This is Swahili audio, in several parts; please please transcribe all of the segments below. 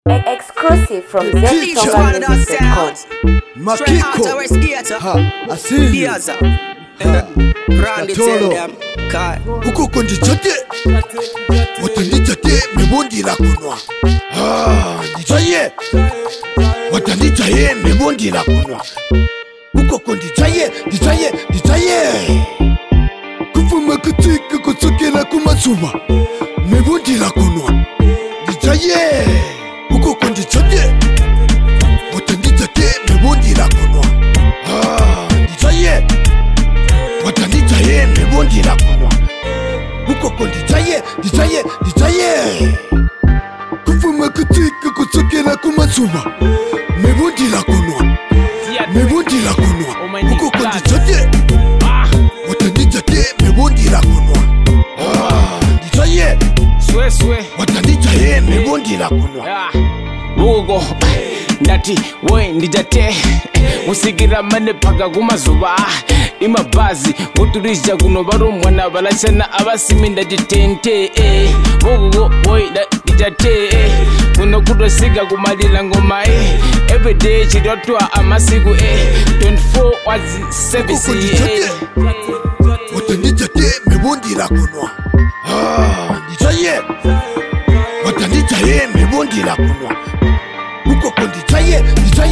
Exclusive from ZTongamusic.com. Makiko Asili Katolo Uko kondi chate Watandi chate Mebondi la kunwa Ndichaye Watandi chaye Mebondi la kunwa Uko kondi chaye Ndichaye Kufuma kutika kutoke la kumatsuma Mebondi la kunwa Ndichaye Uko kondi chate Watandi chate Mebondi la kunwa Ndichaye Watandi chaye Mebondi la kunwa Uko kondi chaye Kufuma kutika kutoke la kumatsuma Mebondi la kunwa Uko kondi chate Watandi chate Mebondi la kunwa Ndichaye Watandi chaye Mebondi la kunwa Ugo ndati we ndijate musigira mane paka kumazuba imabazi nguturija kuno barumwana balachana abasimi ndajitente ugo we ndijate kuno kudosiga kumalila ngoma everyday chidotwa amasiku 24 wazi service Watandi chate Mebondi la kunwa Ndichaye Watandi chaye Mebondi la kunwa Uko kondi chaye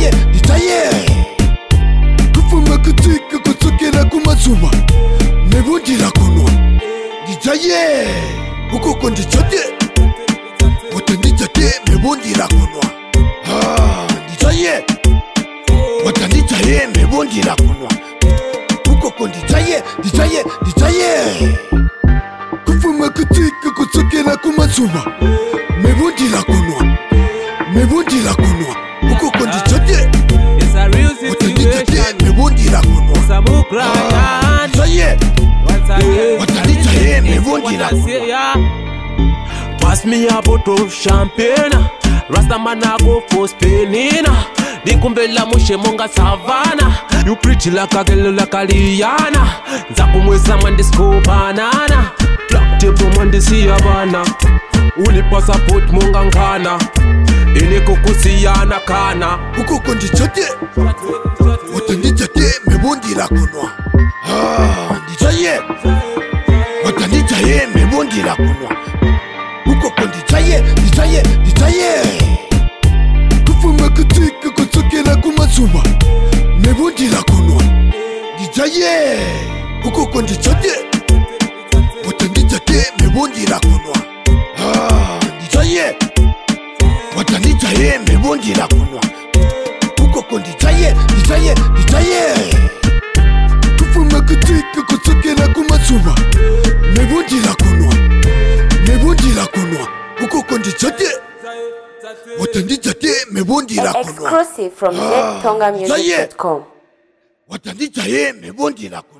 Kufuma kutika kutoke la kumatsuma Mebondi la kunwa Ndichaye Uko kondi chate Watandi chate Mebondi la kunwa Ndichaye Watandi chaye Mebondi la kunwa Uko kondi chaye Kufuma kutika kutoke la kumatsuma Mebondi la kunwa Uko kondi chate Watandi chate Mebondi la kunwa Ndichaye Watandi chaye Mebondi la kunwa Pass me a bottle of champagne Rastaman I go for Spain Dikumbela mushe monga savana You pretty like a girl like a Liana Nzakumweza mandisco banana Black table mandisi yabana Uli passport monga nkana Ile kukusiyana kana Uko kondi chate Watandi chate Mebondi la kunwa Ndichaye Watandi chaye Mebondi la kunwa Uko kondi chaye Kufuma kutika kutoke la kumatsuma Mebondi la kunwa Ndichaye Uko kondi chate Watandi chate Mebondi la kunwa Ndichaye Watandi chaye Mebondi la kunwa Uko kondi chaye Kufuma kutika kutoke la kumatsuma Mebondi la kunwa Uko kondi chate Watandi chate Mebondi la kunwa Exclusive from ZTongamusic.com. Watandi chaye Mebondi la kunwa